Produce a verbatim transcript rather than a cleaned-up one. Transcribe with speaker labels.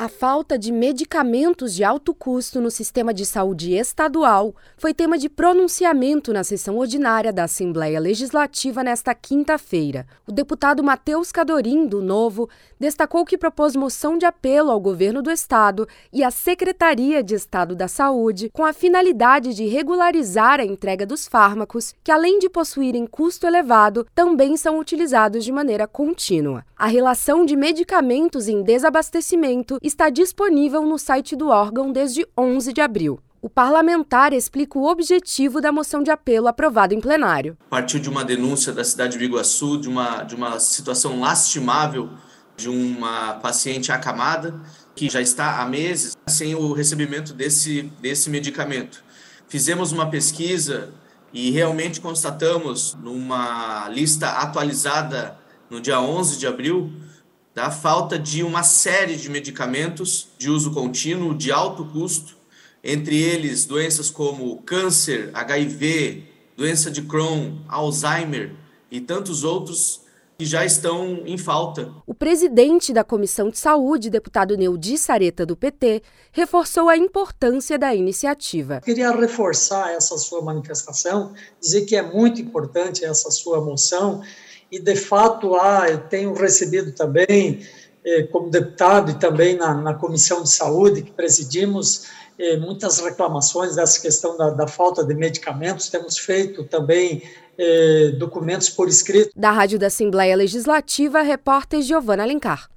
Speaker 1: A falta de medicamentos de alto custo no sistema de saúde estadual foi tema de pronunciamento na sessão ordinária da Assembleia Legislativa nesta quinta-feira. O deputado Matheus Cadorim, do Novo, destacou que propôs moção de apelo ao governo do estado e à Secretaria de Estado da Saúde com a finalidade de regularizar a entrega dos fármacos que, além de possuírem custo elevado, também são utilizados de maneira contínua. A relação de medicamentos em desabastecimento está disponível no site do órgão desde onze de abril. O parlamentar explica o objetivo da moção de apelo aprovada em plenário.
Speaker 2: Partiu de uma denúncia da cidade de Biguaçu, de uma, de uma situação lastimável de uma paciente acamada que já está há meses sem o recebimento desse, desse medicamento. Fizemos uma pesquisa e realmente constatamos, numa lista atualizada no dia onze de abril, da falta de uma série de medicamentos de uso contínuo, de alto custo, entre eles doenças como câncer, H I V, doença de Crohn, Alzheimer e tantos outros que já estão em falta.
Speaker 1: O presidente da Comissão de Saúde, deputado Neudi Sareta, do P T, reforçou a importância da iniciativa.
Speaker 3: Queria reforçar essa sua manifestação, dizer que é muito importante essa sua moção. E, de fato, ah, eu tenho recebido também, eh, como deputado e também na, na Comissão de Saúde, que presidimos, eh, muitas reclamações dessa questão da, da falta de medicamentos. Temos feito também eh, documentos por escrito.
Speaker 1: Da Rádio da Assembleia Legislativa, repórter Giovana Alencar.